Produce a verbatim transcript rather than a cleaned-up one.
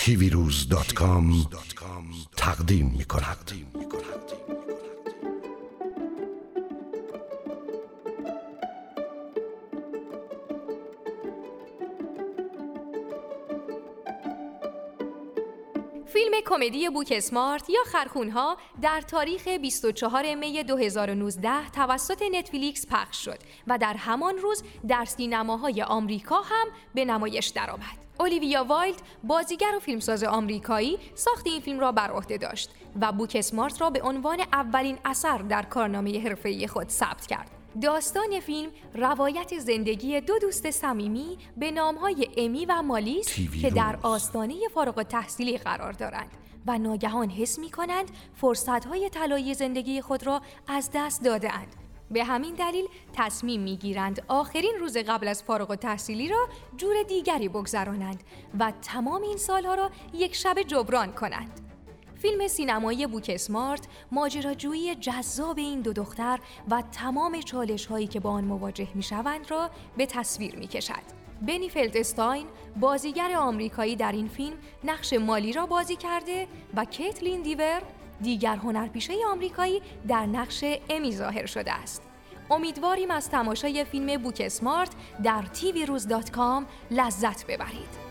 تیوی روز دات کام تقدیم می کند. فیلم کمدی بوک اسمارت یا خرخونها در تاریخ بیست و چهارم می دو هزار و نوزده توسط نتفلیکس پخش شد و در همان روز در سینماهای آمریکا هم به نمایش درآمد. اولیویا وایلد، بازیگر و فیلمساز آمریکایی، ساخت این فیلم را بر عهده داشت و بوک اسمارت را به عنوان اولین اثر در کارنامه حرفه‌ای خود ثبت کرد. داستان فیلم روایت زندگی دو دوست صمیمی به نامهای امی و مالیس که در آستانه فارغ التحصیلی قرار دارند و ناگهان حس می‌کنند فرصت‌های طلایی زندگی خود را از دست داده‌اند. به همین دلیل تصمیم می‌گیرند آخرین روز قبل از فارغ التحصیلی را جور دیگری بگذرانند و تمام این سالها را یک شب جبران کنند. فیلم سینمایی بوک اسمارت ماجراجویی جذاب این دو دختر و تمام چالش‌هایی که با آن مواجه می‌شوند را به تصویر می‌کشد. بنی فلدستاین، بازیگر آمریکایی، در این فیلم نقش مالی را بازی کرده و کیتلین دیور، دیگر هنرپیشه آمریکایی، در نقش امی ظاهر شده است. امیدواریم از تماشای فیلم بوک اسمارت در تیوی روز دات کام لذت ببرید.